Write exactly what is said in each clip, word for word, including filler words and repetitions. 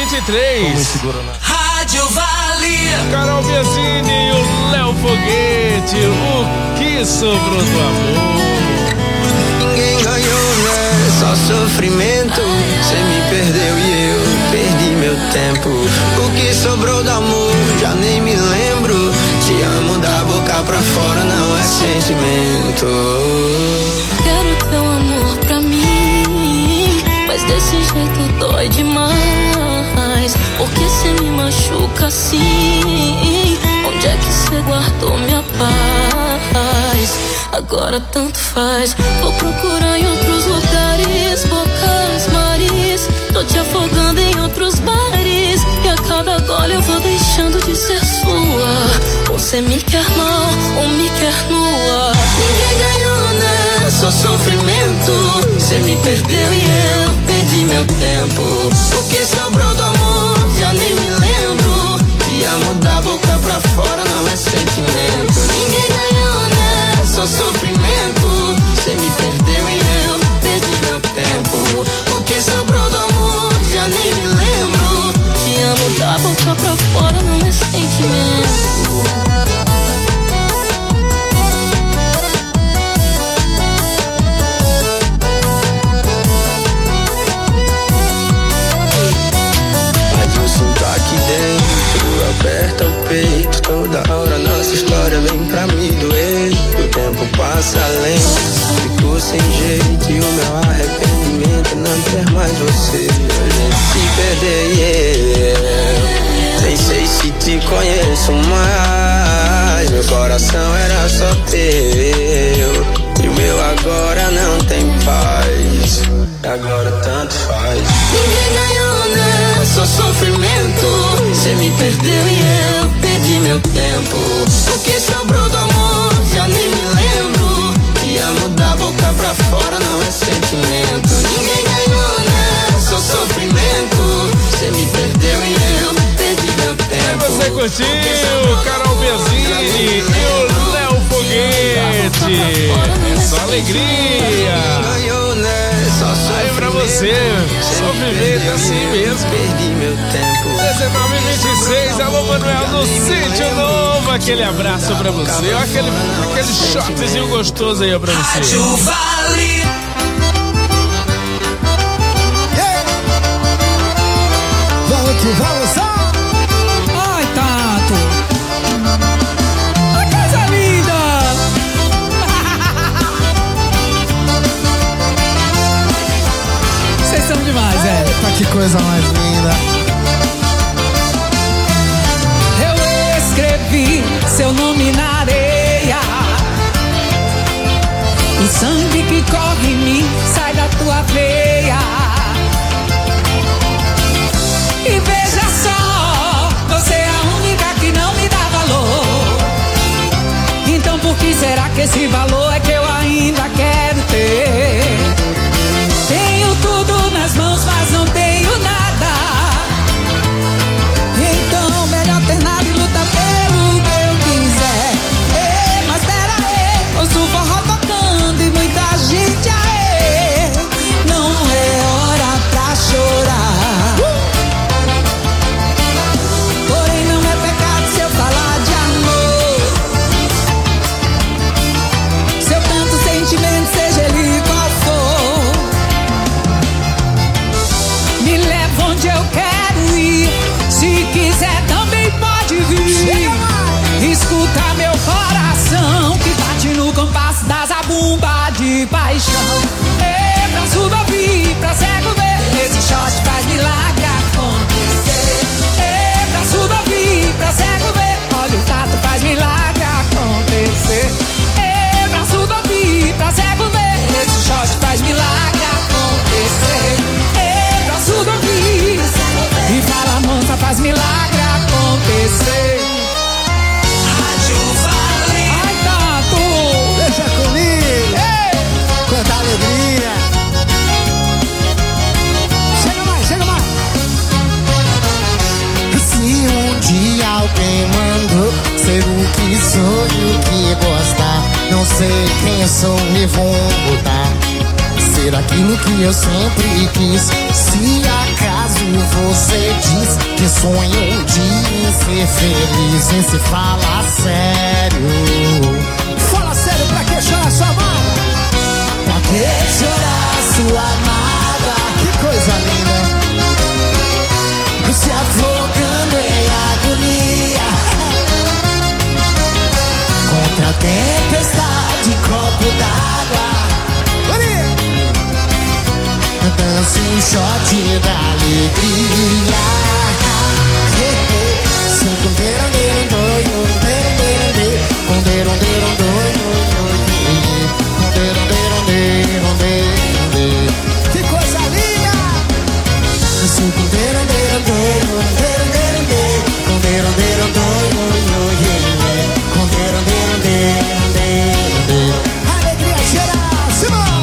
vinte e três. Rádio Vale. Carol Biazini e o Léo Foguete. O que sobrou do amor? Ninguém ganhou, né? Só sofrimento. Cê me perdeu e eu perdi meu tempo. O que sobrou do amor, já nem me lembro. Te amo da boca pra fora, não é sentimento. Quero teu amor pra mim, mas desse jeito dói demais. Porque cê me machuca assim? Onde é que cê guardou minha paz? Agora tanto faz. Vou procurar em outros lugares, bocas, mares. Tô te afogando em outros bares. E a cada gole eu vou deixando de ser sua. Ou cê me quer mal, ou me quer nua. Ninguém ganhou, né? Só sofrimento. Cê me perdeu e eu perdi meu tempo. O que sobrou do amor, já nem me lembro. Te amo da boca pra fora, não é sentimento. Ninguém ganhou, né? Só sofrimento. Cê me perdeu e eu perdi meu tempo. O que sobrou do amor, já nem me lembro. Te amo da boca pra fora, não é sentimento. Aqui dentro, aperta o peito. Toda hora nossa história vem pra me doer. O tempo passa lento, fico sem jeito. E o meu arrependimento é não ter mais você. A gente se perder, yeah. Nem sei se te conheço mais. Meu coração era só teu, e o meu agora não tem paz. Agora tanto faz. Ninguém ganhou, né? Só sofrimento. Cê me perdeu e eu perdi meu tempo. O que sobrou do amor, já nem me lembro. Te amo da boca pra fora, não é sentimento. Ninguém ganhou, né? Só sofrimento. Cê me perdeu e eu perdi meu tempo. E você curtiu Carol Biazini e o Léo Foguete. É só alegria. Aí pra você, sofrimento assim mesmo. Perdi meu tempo. dezenove e vinte e seis, alô Manuel do Sítio Novo. Aquele abraço pra você. Olha aquele, aquele shotzinho gostoso aí pra você. Rádio Vale. Vamos que vamos, só. Ai, Tato. A coisa linda. Vocês são demais, é. Eita, que coisa mais linda. Eu escrevi seu nome na areia. O sangue que corre em mim sai da tua veia. E veja só, você é a única que não me dá valor. Então por que será que esse valor é que eu ainda quero ter? Tenho tudo nas mãos, mas não tenho nada. Então melhor ter nada e lutar pelo que eu quiser. Ei, mas pera aí, ouço o forró tocando e muita gente aê. Não é hora pra chorar. Porém não é pecado se eu falar de amor. Se eu tanto sentimento, seja ele qual for, me leva onde eu quero ir. Se quiser também pode vir. Escuta meu coração que bate no compasso da zabumba de paixão. Ei, pra surdo ouvir, pra cego ver, esse shot faz milagre acontecer. Ei, pra surdo ouvir, pra cego ver, olha o tato faz milagre acontecer. Ei, pra surdo ouvir, pra cego ver, esse shot faz milagre acontecer. Ei, pra surdo ouvir, e fala mansa faz milagre acontecer. Rádio Vale. Ai, Tato, Deixa comigo. ei, Quanta alegria. Chega mais, chega mais. Se um dia alguém mandou ser o que sou e o que gostar, não sei quem eu sou, me vou mudar. Ser aquilo que eu sempre quis. Se acaso você sonho um dia em ser feliz, em se falar sério. Fala sério, pra que chorar sua amada? Pra que chorar sua amada? Que coisa linda. Se afogando em agonia contra a tempestade, copo d'água. Dance um shot da alegria. Que coisa linda! Alegria geral, Simão!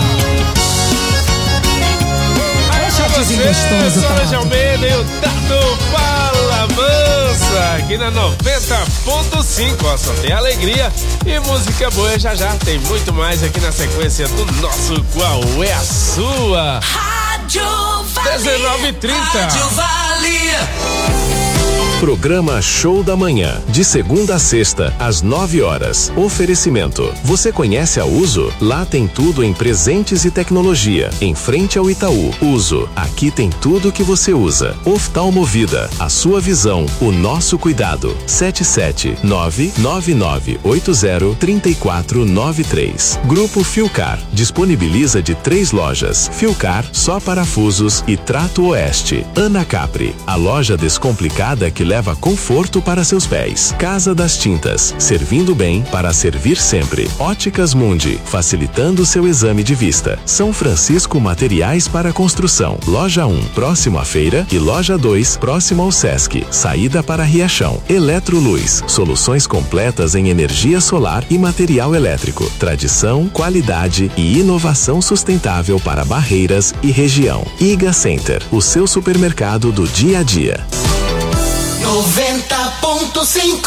Gostoso, Solange Almeida e o Tato Palamansa aqui na noventa ponto cinco. Ó, só tem alegria e música boa. Já já tem muito mais aqui na sequência do nosso Qual é a Sua? Rádio Valia. dezenove e trinta. Rádio Valia. Programa Show da Manhã, de segunda a sexta, às nove horas. Oferecimento. Você conhece a Uso? Lá tem tudo em presentes e tecnologia. Em frente ao Itaú. Uso. Aqui tem tudo que você usa. Oftalmovida. A sua visão, o nosso cuidado. sete sete nove nove nove oito zero três quatro nove três. Grupo Filcar. Disponibiliza de três lojas. Filcar, só parafusos e Trato Oeste. Ana Capri. A loja descomplicada que leva conforto para seus pés. Casa das Tintas, servindo bem para servir sempre. Óticas Mundi, facilitando seu exame de vista. São Francisco Materiais para Construção. Loja um, próximo à feira, e Loja dois, próximo ao Sesc. Saída para Riachão. Eletroluz, soluções completas em energia solar e material elétrico. Tradição, qualidade e inovação sustentável para Barreiras e região. Iga Center, o seu supermercado do dia a dia. noventa ponto cinco.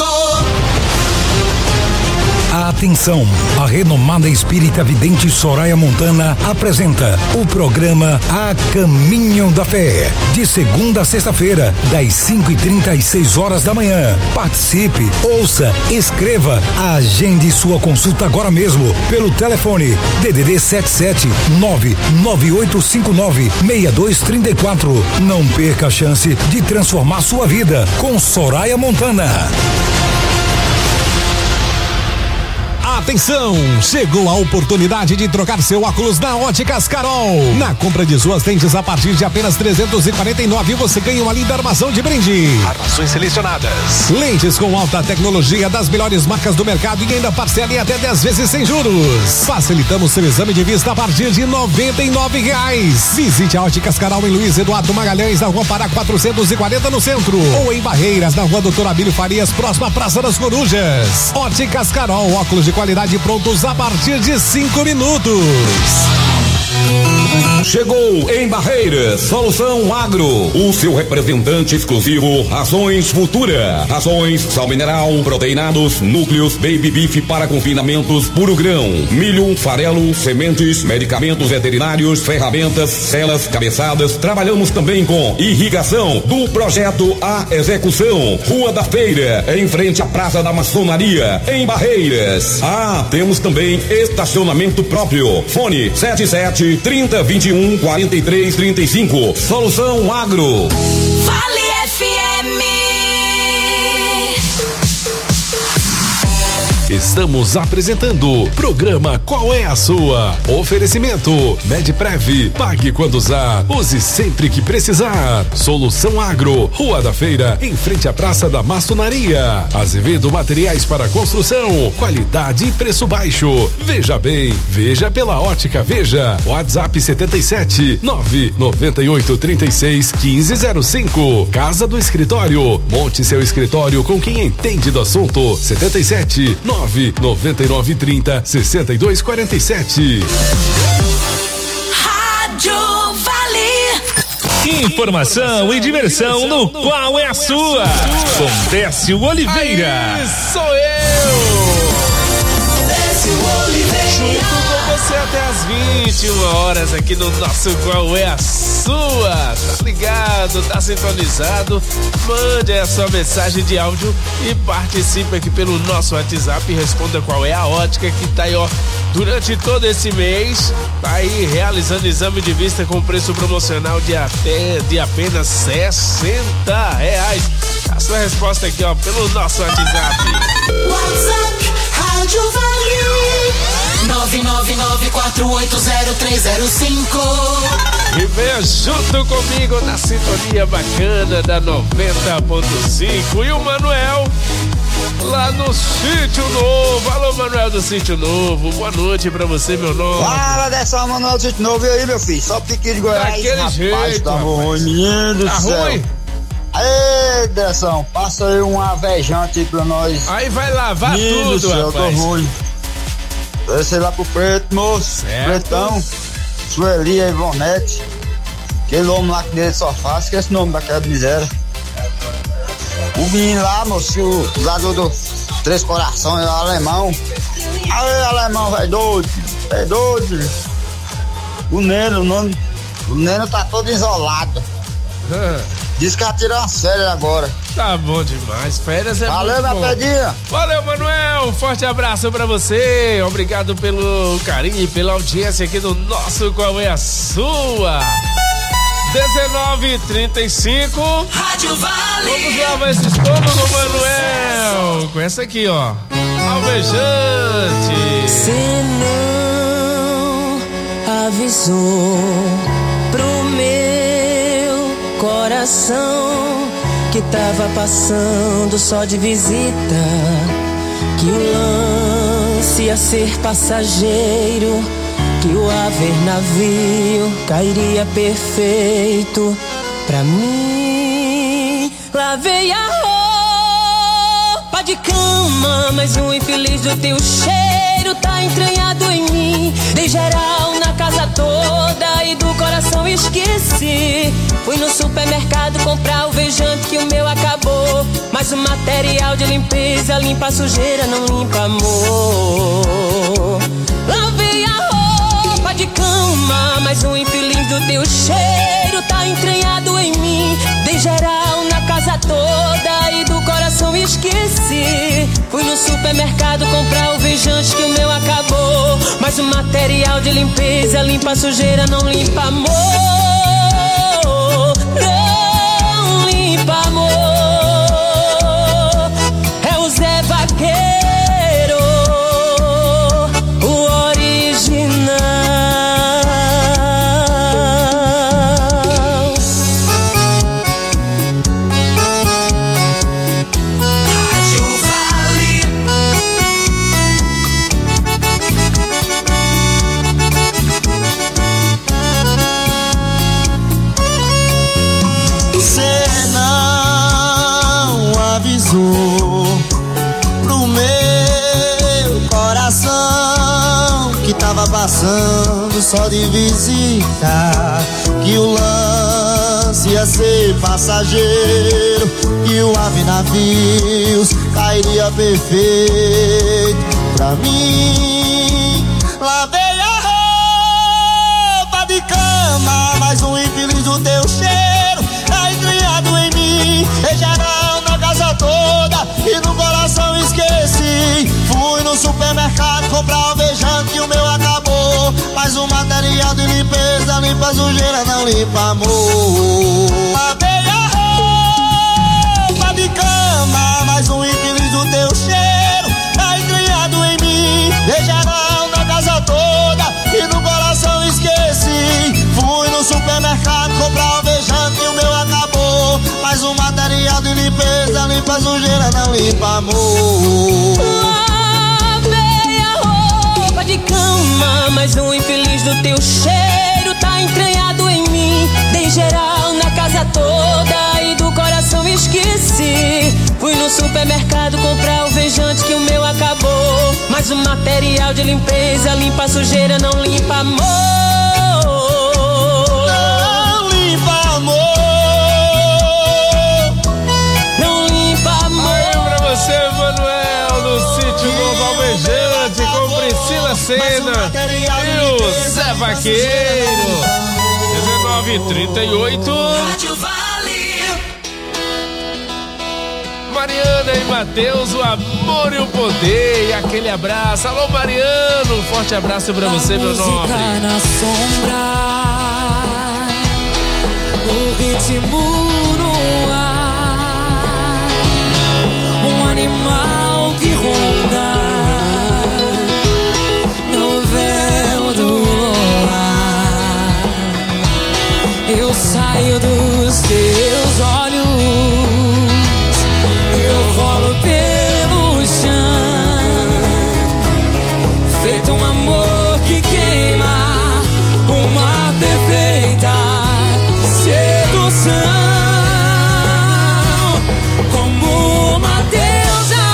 Atenção, a renomada espírita vidente Soraya Montana apresenta o programa A Caminho da Fé, de segunda a sexta-feira, das cinco e trinta às seis horas da manhã. Participe, ouça, escreva, agende sua consulta agora mesmo pelo telefone D D D sete sete nove nove oito cinco nove seis dois três quatro. Não perca a chance de transformar sua vida com Soraya Montana. Atenção! Chegou a oportunidade de trocar seu óculos na Óticas Carol. Na compra de suas lentes a partir de apenas trezentos e quarenta e nove reais, você ganha uma linda armação de brinde. Armações selecionadas. Lentes com alta tecnologia das melhores marcas do mercado e ainda parcela em até dez vezes sem juros. Facilitamos seu exame de vista a partir de noventa e nove reais. Visite a Óticas Carol em Luiz Eduardo Magalhães, na Rua Pará quatrocentos e quarenta no centro. Ou em Barreiras, na Rua Doutor Abílio Farias, próxima à Praça das Corujas. Óticas Carol, óculos de qualidade prontos a partir de cinco minutos. Chegou em Barreiras, Solução Agro, o seu representante exclusivo, Rações Futura. Rações, sal mineral, proteinados, núcleos, baby beef para confinamentos, puro grão, milho, farelo, sementes, medicamentos veterinários, ferramentas, celas, cabeçadas. Trabalhamos também com irrigação, do projeto à execução. Rua da Feira, em frente à Praça da Maçonaria, em Barreiras. Ah, temos também estacionamento próprio. Fone sete sete trinta vinte e um quarenta e três trinta e cinco. Solução Agro. Vale F M. Estamos apresentando o programa Qual é a Sua? Oferecimento Medprev, pague quando usar, use sempre que precisar. Solução Agro, Rua da Feira, em frente à Praça da Maçonaria. Azevedo Materiais para Construção, qualidade e preço baixo. Veja bem, veja pela Ótica Veja. WhatsApp setenta e sete nove noventa e oito trinta e seis quinze zero cinco. Casa do Escritório, monte seu escritório com quem entende do assunto. setenta e sete nove noventa e nove trinta sessenta e dois quarenta e sete. Rádio Vale. Informação e diversão no Qual é a Sua? Com Décio Oliveira. Aí sou eu. Décio Oliveira. Junto com você até as vinte e uma horas aqui no nosso Qual é a Sua? Tá ligado? Tá sintonizado? Mande a sua mensagem de áudio e participe aqui pelo nosso WhatsApp e responda qual é a ótica que tá aí, ó, durante todo esse mês. Tá aí realizando exame de vista com preço promocional de até de apenas sessenta reais. A sua resposta aqui, ó, pelo nosso WhatsApp. WhatsApp Rádio Vale nove nove nove quatro oito zero três zero cinco. E venha junto comigo na sintonia bacana da noventa ponto cinco. E o Manuel lá no Sítio Novo. Alô, Manuel do Sítio Novo. Boa noite pra você, meu nome. Fala dessa Manuel do Sítio Novo. E aí, meu filho? Só pique de Goiás. Daquele rapaz, jeito, tá rapaz. ruim, menino do Tá céu. ruim? Aê, Deção, passa aí um avejante aí pra nós. Aí vai lavar menino tudo, do céu, rapaz. tô ruim. Desce lá pro Preto, moço. Certo. Pretão, Sueli e Ivonete. Aquele homem lá que dele só faz, esquece o nome daquela miséria. O menino lá, moço, o jogador do Três Corações, o alemão. Aê, alemão, vai doido, é doido. O Neno, o nome, o Neno tá todo isolado. Diz que vai tirar uma férias agora. Tá bom demais, férias é Valeu, muito minha bom. pedinha. Valeu, Manuel, um forte abraço pra você. Obrigado pelo carinho e pela audiência aqui do nosso Qual é a Sua? dezenove e trinta e cinco. Rádio Vale. Vamos lavar esse estômago, Manuel. Com essa aqui, ó, alvejante. Você não avisou pro meu coração que tava passando só de visita, que o lance ia ser passageiro, que o haver navio cairia perfeito pra mim. Lavei a roupa de cama, mas o infeliz do teu cheiro tá entranhado em mim. Dei geral na casa toda e do coração esqueci. Fui no supermercado comprar alvejante que o meu acabou, mas o material de limpeza limpa a sujeira, não limpa amor. Lavei a roupa de cama, mas o infeliz do teu cheiro tá entranhado em mim. Dei geral na casa toda e do coração esqueci. Fui no supermercado comprar alvejante que o meu acabou, mas o material de limpeza limpa a sujeira, não limpa amor. Não limpa amor. É o Zé Vaqueiro, o original. Rádio Vale. Você não avisou pro meu coração que tava passando só de visita, que o lance ia ser passageiro, que o ave navios cairia perfeito pra mim. Lavei a roupa de cama, mas um infeliz do teu cheiro tá entranhado em mim. Em geral na casa toda e no coração esqueci. Fui no supermercado comprar alvejante que o meu acabou, mas o material de limpeza limpa a sujeira, não limpa amor. Lavei a roupa de cama, mas um infeliz do teu cheiro tá entranhado em mim. Em geral na casa toda e no coração esqueci. Fui no supermercado comprar alvejante e o meu acabou, mas o material de limpeza limpa a sujeira, não limpa amor. Lavei a roupa de cama, mas o infeliz do teu cheiro tá entranhado em mim. Dei geral na casa toda e do coração esqueci. Fui no supermercado comprar alvejante que o meu acabou, mas o material de limpeza limpa a sujeira, não limpa amor. Não limpa amor. Não limpa amor. Aí pra você, Manuel, no Sítio Novo Alvejante, com Priscila Senna e o Zé Vaqueiro. dezenove e trinta e oito. Mariana e Matheus, o amor e o poder. E aquele abraço. Alô, Mariano, um forte abraço pra você, meu nobre. Na sombra, o ritmo no ar, um animal que ronda no véu do luar. Eu saio dos teus olhos, eu rolo pelo chão, feito um amor que queima, uma perfeita sedução, como uma deusa.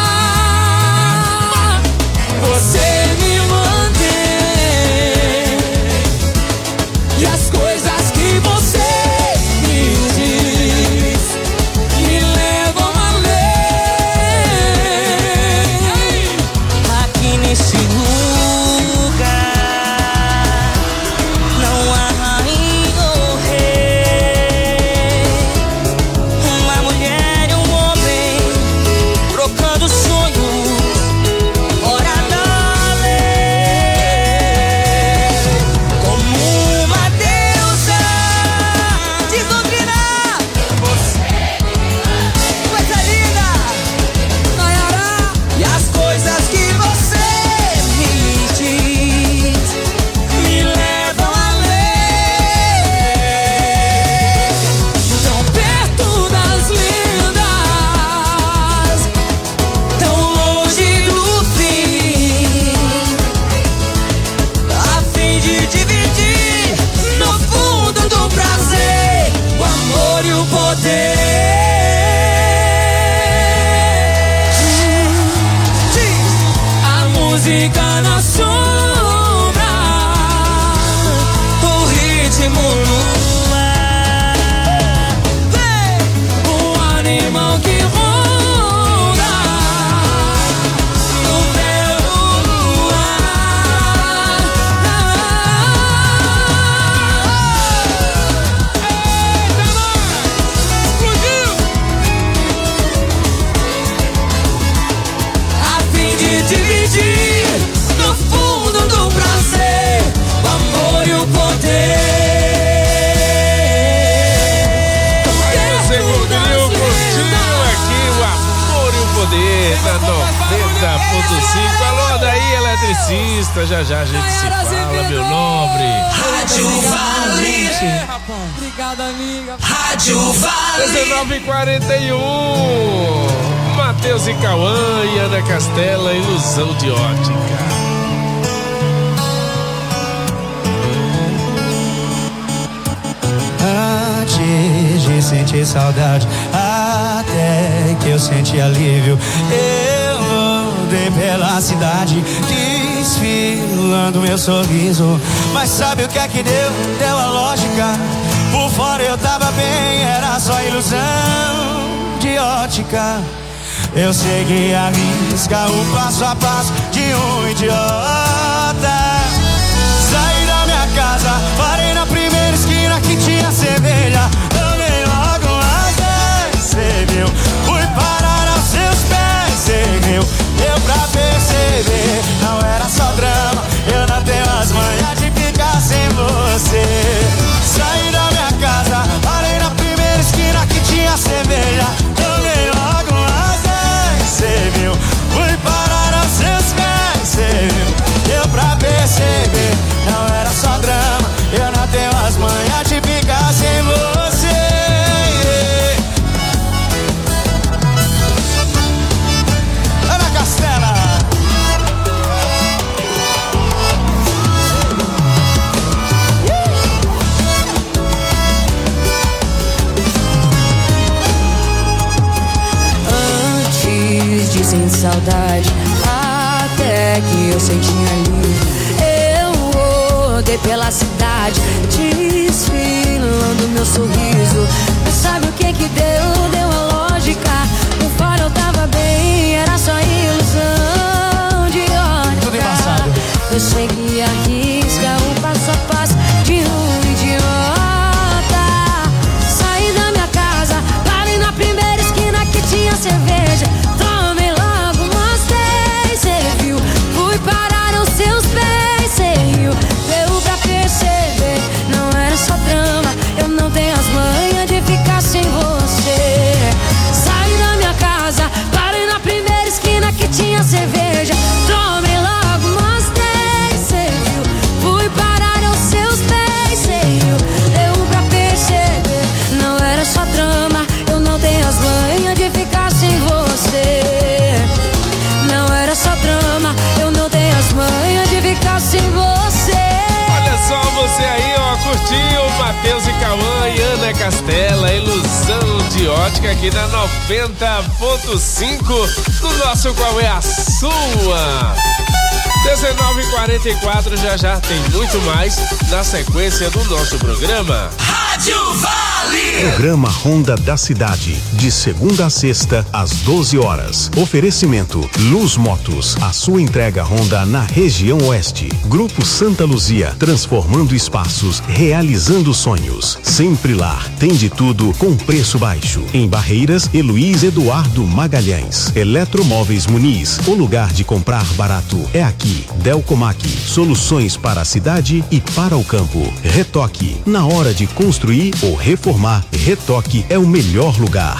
Você me mantém, e as coisas que você me diz me levam além. Aqui nesse lugar não há rainha ou rei, uma mulher e um homem trocando sonhos fora da lei, como uma deusa desobrinar. Você, coisa linda, Nayara, e as coisas que você me diz me levam além, tão perto das lendas, tão longe do fim, a fim de dividir no fundo do prazer o amor e o poder. A música na sombra, o ritmo no ar, o animal que ronda no véu do luar. A fim de dividir no fundo do prazer o amor e o poder. Você ouviu curtindo aqui o amor e o poder na noventa ponto cinco. Alô, daí, eletricista. Já já a gente se fala, meu nobre. Rádio Vale. Obrigada, amiga. Rádio Vale. dezenove e quarenta e um. Matheus e Cauã e Ana Castela, Ilusão de Ótica. Antes de sentir saudade, até que eu senti alívio, eu andei pela cidade, desfilando meu sorriso. Mas sabe o que é que deu? Deu a lógica. Por fora eu tava bem, era só ilusão de ótica. Eu segui a risca, o passo a passo de um idiota. Saí da minha casa, parei na primeira esquina que tinha cerveja. Tomei logo umas dez, cê viu? Fui parar aos seus pés, cê viu? Deu pra perceber, não era só drama. Eu não tenho as manhas de ficar sem você. Saí da minha casa, parei na primeira esquina que tinha cerveja. Tomei logo umas dez, cê viu? Fui parar aos seus pés, cê viu? Deu pra perceber, não era só drama. Eu não tenho as manhas de ficar sem você. Ana Castela. Antes de sentir saudade, até que eu senti alívio, eu rodei pela cidade, desfilando meu sorriso. Mas sabe o que que deu? Deu a lógica. Por fora eu tava bem, era só ilusão de ótica. Tudo embaçado. Ótica aqui na noventa ponto cinco do nosso Qual é a Sua? dezenove e quarenta e quatro, já já tem muito mais na sequência do nosso programa. Rádio Vale! Programa Honda da Cidade, de segunda a sexta, às doze horas. Oferecimento Luz Motos, a sua entrega Honda na região oeste. Grupo Santa Luzia, transformando espaços, realizando sonhos. Sempre lá, tem de tudo com preço baixo. Em Barreiras e Luiz Eduardo Magalhães. Eletromóveis Muniz, o lugar de comprar barato é aqui. Delcomac, soluções para a cidade e para o campo. Retoque, na hora de construir ou reformar, Retoque é o melhor lugar.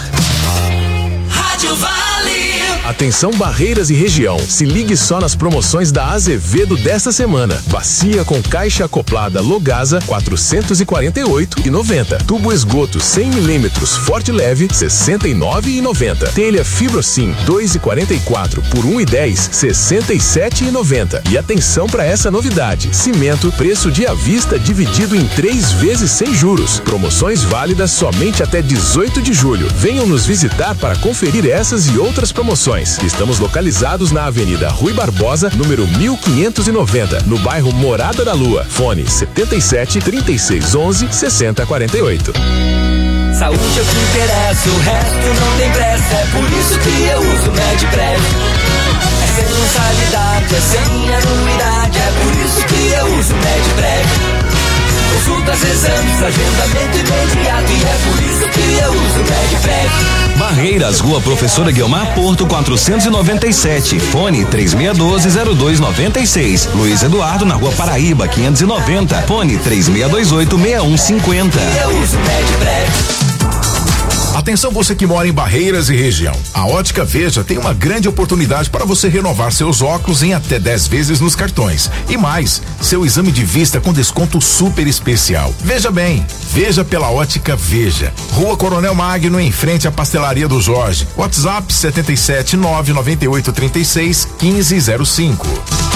Rádio Vale! Atenção Barreiras e região, se ligue só nas promoções da Azevedo desta semana. Bacia com caixa acoplada Logasa quatrocentos e quarenta e oito reais e noventa centavos. Tubo esgoto cem milímetros Forte Leve sessenta e nove reais e noventa centavos. Telha Fibrosim dois e quarenta e quatro por um e dez, sessenta e sete reais e noventa centavos. E atenção para essa novidade: cimento preço de à vista dividido em três vezes sem juros. Promoções válidas somente até dezoito de julho. Venham nos visitar para conferir essas e outras promoções. Estamos localizados na Avenida Rui Barbosa, número mil quinhentos e noventa, no bairro Morada da Lua. Fone setenta e sete, trinta e seis, onze, sessenta, quarenta e oito. Saúde é o que interessa, o resto não tem pressa. É por isso que eu uso MedPrev. É sem mensalidade, é sem anuidade. É por isso que eu uso MedPrev. Consultas, exames, agendamento imediato. E é por isso que eu uso MedPrev. Barreiras, Rua Professora Guiomar Porto quatrocentos e noventa e sete. Fone três seis um dois, zero dois nove seis. Luiz Eduardo na Rua Paraíba quinhentos e noventa. Fone três seis dois oito, seis um cinco zero. Eu uso MedPrev. Atenção você que mora em Barreiras e região. A Ótica Veja tem uma grande oportunidade para você renovar seus óculos em até dez vezes nos cartões. E mais, seu exame de vista com desconto super especial. Veja bem, veja pela Ótica Veja. Rua Coronel Magno, em frente à Pastelaria do Jorge. WhatsApp setenta e sete, nove nove oito, trinta e seis, quinze zero cinco.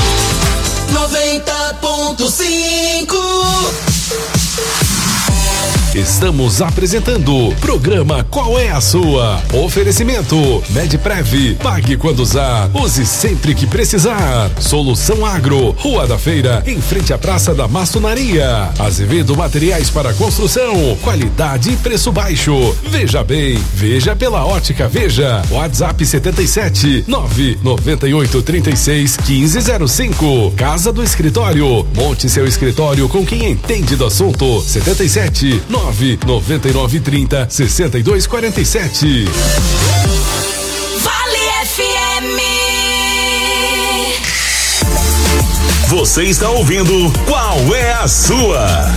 noventa ponto cinco. Estamos apresentando o programa Qual é a Sua? Oferecimento MedPrev, pague quando usar, use sempre que precisar. Solução Agro, Rua da Feira, em frente à Praça da Maçonaria. Azevedo Materiais para Construção, qualidade e preço baixo. Veja bem, veja pela Ótica Veja. WhatsApp setenta e sete, nove nove oito, trinta e seis, quinze zero cinco. Casa do Escritório, monte seu escritório com quem entende do assunto. setenta e sete, nove nove nove trinta, sessenta e dois quarenta e sete. Vale F M. Você está ouvindo Qual é a Sua?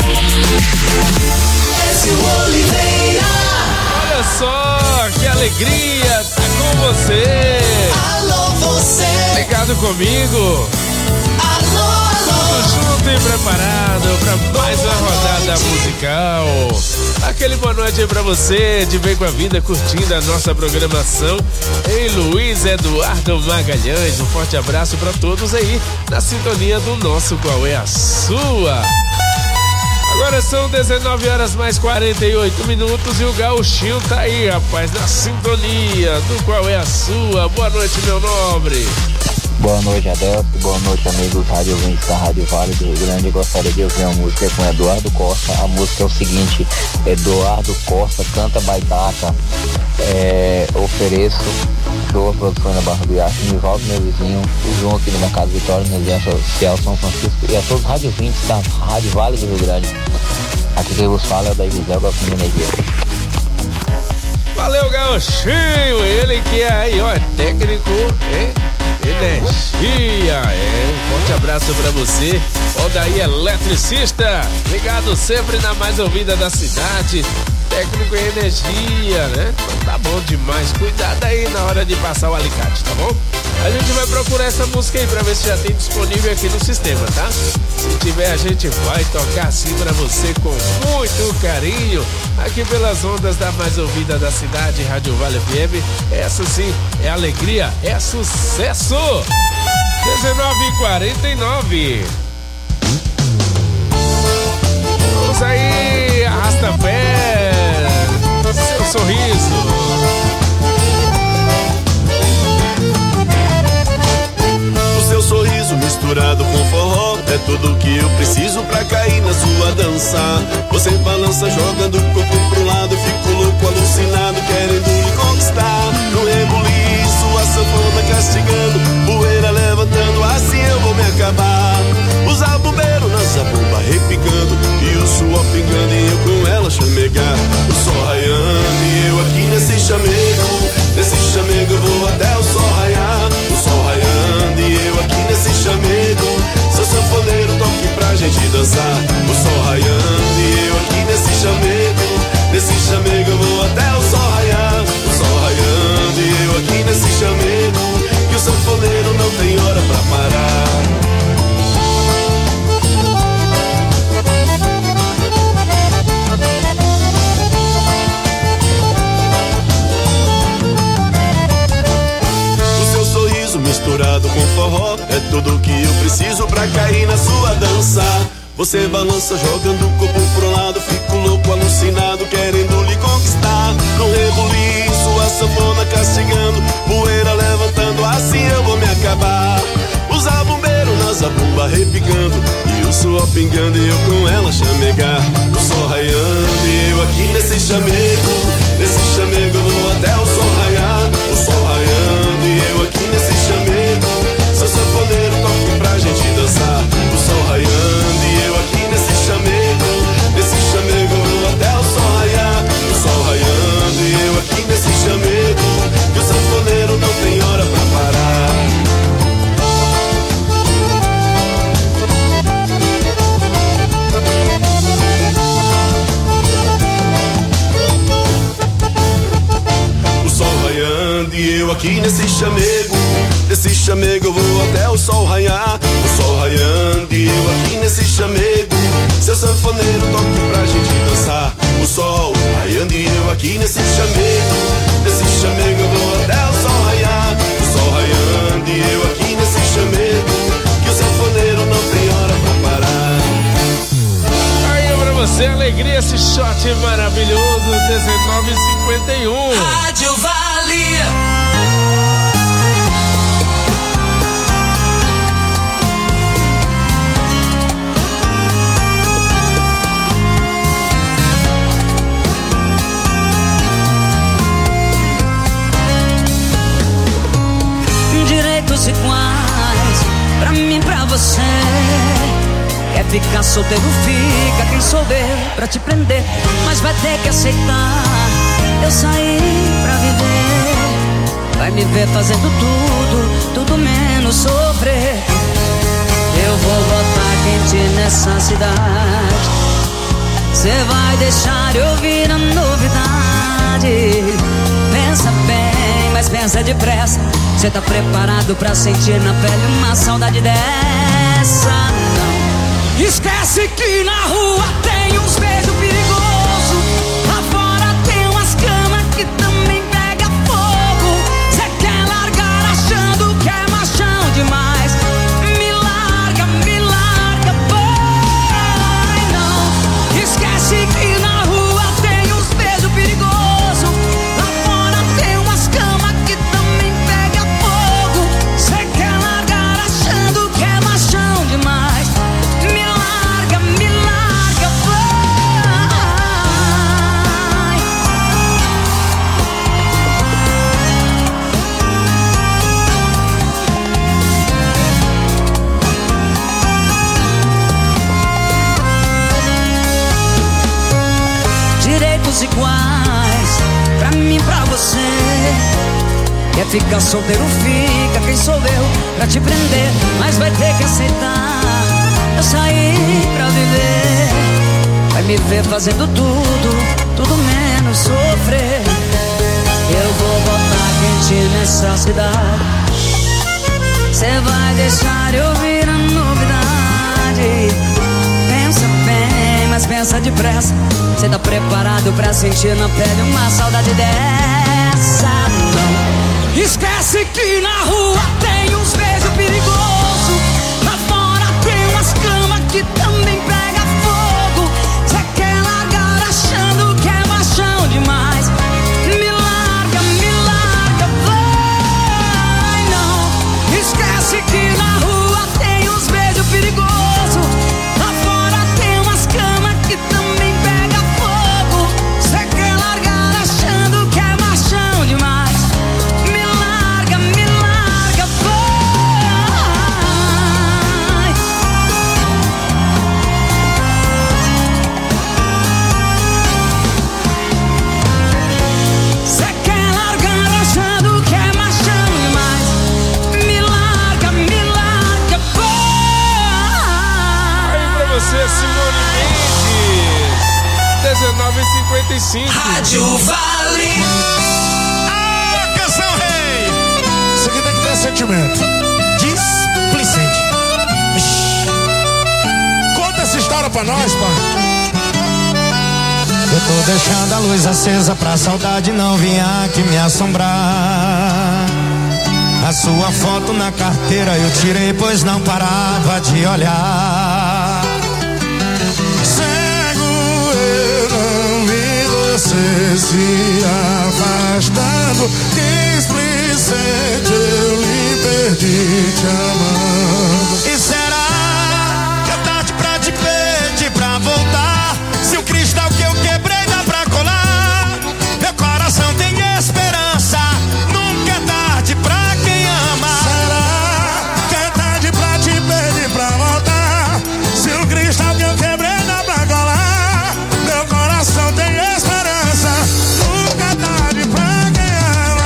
Olha só que alegria tá com você. Alô, você. Ligado comigo. Alô, alô. Tudo junto e preparado pra mais uma rodada musical. Aquele boa noite aí pra você de Vem com a Vida, curtindo a nossa programação em Luiz Eduardo Magalhães. Um forte abraço pra todos aí na sintonia do nosso Qual é a Sua? Agora são dezenove horas mais quarenta e oito minutos e o Gauchinho tá aí, rapaz, na sintonia do Qual é a Sua? Boa noite, meu nobre. Boa noite, Adelso. Boa noite, amigos rádio ouvintes da Rádio Vale do Rio Grande. Eu gostaria de ouvir uma música com Eduardo Costa. A música é o seguinte: Eduardo Costa canta baitaca. É, ofereço, dou a produção na Barra do Iacho, me volto meu vizinho, o João aqui no Mercado Vitória, no Residência Social São Francisco, e a todos os rádio ouvintes da Rádio Vale do Rio Grande. Aqui quem vos fala é o Daí Gisel, da Fim de Energia. Valeu, Gauchinho, ele que é aí, ó, técnico, hein? Energia, é, um forte abraço pra você, ó, daí eletricista, ligado sempre na mais ouvida da cidade, técnico em energia, né? Então tá bom demais, cuidado aí na hora de passar o alicate, tá bom? A gente vai procurar essa música aí pra ver se já tem disponível aqui no sistema, tá? Se tiver, a gente vai tocar assim pra você com muito carinho, aqui pelas ondas da mais ouvida da cidade, Rádio Vale F M. Essa sim é alegria, é sucesso! dezenove e quarenta e nove. Vamos aí, arrasta pé, seu sorriso. que eu preciso pra cair na sua dança. Você balança jogando o corpo pro lado, fico louco, alucinado, querendo lhe conquistar. No rebuliço, a sanfona castigando, poeira levantando, assim eu vou me acabar. Os abombeiros na zabumba repicando, e o suor pingando e eu com ela chamegar. O sol raiando e eu aqui nesse chamego, nesse chamego eu vou até o sol raiar. O sol raiando e eu aqui nesse chamego, seu sanfoneiro toque pra gente dançar. O sol raiando e eu aqui nesse chamego, nesse chamego eu vou até o sol raiar. O sol raiando e eu aqui nesse chamego, que o sanfoneiro não tem hora pra parar. Misturado com forró, é tudo que eu preciso pra cair na sua dança. Você balança jogando o corpo pro lado, fico louco, alucinado, querendo lhe conquistar. No rebuliço, a sanfona castigando, poeira levantando, assim eu vou me acabar. Os abombeiros na zabumba repicando, e o suor pingando e eu com ela chamegar. O sol raiando e eu aqui nesse chamego, nesse chamego eu vou até o sol raiar. O sol raiando e eu aqui nesse chamego, seu sanfoneiro toque pra gente dançar. O sol raiando e eu aqui nesse chamego, nesse chamego eu vou até o sol raiar. O sol raiando e eu aqui nesse chamego, que o sanfoneiro não tem hora pra parar. E eu aqui nesse chamego, nesse chamego eu vou até o sol raiar. O sol raiando e eu aqui nesse chamego, seu sanfoneiro toque pra gente dançar. O sol raiando e eu aqui nesse chamego, nesse chamego eu vou até o sol raiar. O sol raiando e eu aqui nesse chamego, que o sanfoneiro não tem hora pra parar. Aí pra você, alegria, esse shot maravilhoso, dezenove e cinquenta e um. Rádio Vale. Direitos iguais pra mim, pra você. Quer ficar solteiro, fica. Quem souber pra te prender, mas vai ter que aceitar. Eu saí pra viver, vai me ver fazendo tudo, tudo menos sofrer. Eu vou botar quente nessa cidade, cê vai deixar eu ouvir a novidade. Pensa bem, mas pensa depressa. Cê tá preparado pra sentir na pele uma saudade dessa? Não. Esquece que na rua tem uns beijos perigosos, lá fora tem umas camas que também pega fogo. Cê quer largar achando que é machão demais. Me larga, me larga, vai. Não. Esquece que na rua tem uns beijos perigosos, lá fora tem umas camas que também pega fogo. Cê quer largar achando que é machão demais. Me larga, me larga, vai. Direitos iguais pra mim, pra você. Quer ficar solteiro, fica. Quem sou eu pra te prender, mas vai ter que aceitar. Eu saí pra viver, vai me ver fazendo tudo, tudo menos sofrer. Eu vou botar quente nessa cidade, cê vai deixar eu ouvir a novidade. Pensa bem, mas pensa depressa. Cê tá preparado pra sentir na pele uma saudade dessa? Não. Esquece que na rua tem uns beijos perigosos, lá fora tem umas camas que também pega fogo. Cê quer largar achando que é machão demais. Me larga, me larga, vai. Não. Esquece que na rua tem uns beijos perigosos, Rádio Vale. Ah, canção rei. Isso aqui tem que ter sentimento. Displicente. Conta essa história pra nós, pai. Eu tô deixando a luz acesa pra saudade não vir aqui me assombrar. A sua foto na carteira eu tirei, pois não parava de olhar. Cego eu não vi você se afastando. Displicente eu lhe perdi te amando. E será que é tarde pra te pedir pra voltar? Se o cristal que eu quebrei dá pra colar, meu coração tem esperança. Nunca é tarde pra quem ama. Será que é tarde pra te pedir pra voltar? Se o cristal que eu quebrei dá pra colar, meu coração tem esperança. Nunca é tarde pra quem ama.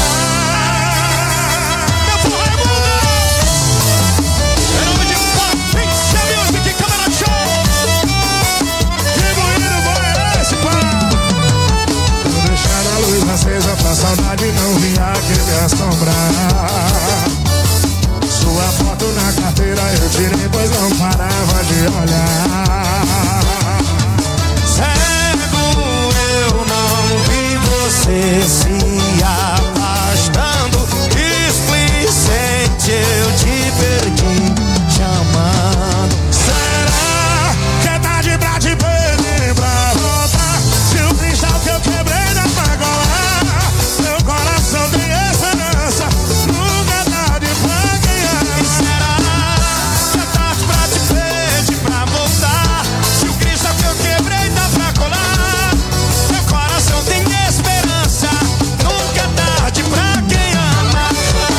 Meu povo é mundo. Em nome de Potência Music, Câmara Show. Acesa pra saudade não vinha que me assombrar. Sua foto na carteira eu tirei, pois não parava de olhar. Cego eu não vi você se afastando. Displicente eu te perdi te amando. Será que é tarde pra te perder pra voltar? Se o cristal que eu quebrei dá pra colar, meu coração tem esperança. Nunca é tarde pra quem ama. Será que é tarde pra te pedir pra voltar? Se o cristal que eu quebrei dá pra colar, meu coração tem esperança. Nunca é tarde pra quem ama.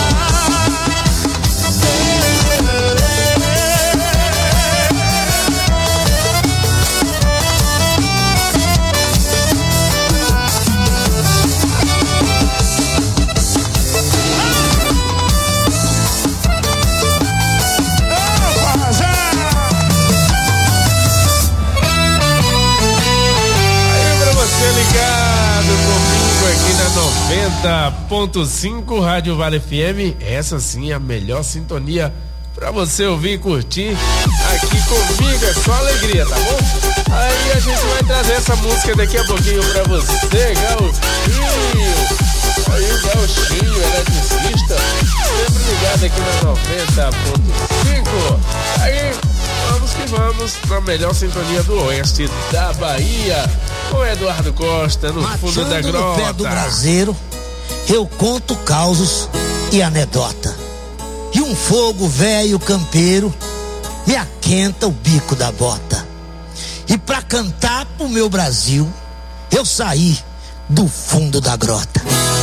Ligado comigo aqui na noventa ponto cinco Rádio Vale F M. Essa sim é a melhor sintonia pra você ouvir e curtir aqui comigo. É só alegria, tá bom? Aí a gente vai trazer essa música daqui a pouquinho pra você, Gauchinho. Aí o Gauchinho, eletricista, sempre ligado aqui na noventa ponto cinco. Aí vamos que vamos na melhor sintonia do oeste da Bahia. O Eduardo Costa no Machando fundo da grota. No pé do braseiro, eu conto causos e anedota. E um fogo velho campeiro me aquenta o bico da bota. E pra cantar pro meu Brasil, eu saí do fundo da grota.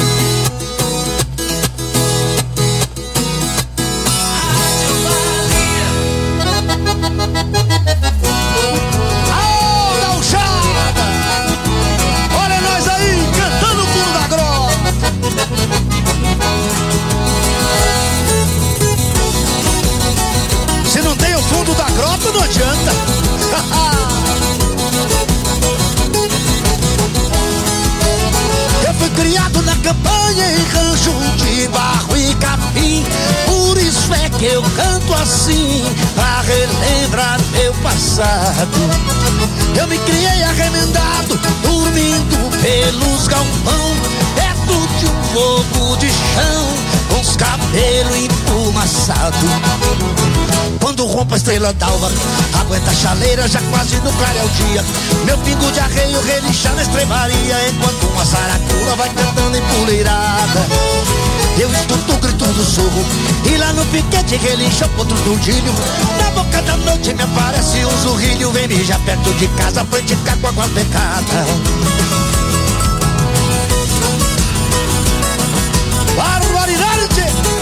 Se não tem o fundo da grota, não adianta. Eu fui criado na campanha em rancho de barro e capim. Por isso é que eu canto assim, pra relembrar meu passado. Eu me criei arremendado, dormindo pelos galpão, perto de um fogo de chão, com os cabelos emfumaçados. Quando rompe a estrela d'alva, aguenta a chaleira, já quase no clareio ao dia. Meu pingo de arreio relincha na estrebaria, enquanto uma saracura vai cantando empoleirada. Eu escuto o grito do sorro, e lá no piquete relincha o outro tundilho. Na boca da noite me aparece um zurrilho, vem mijar perto de casa pra praticar com água pecada. Barbaridade!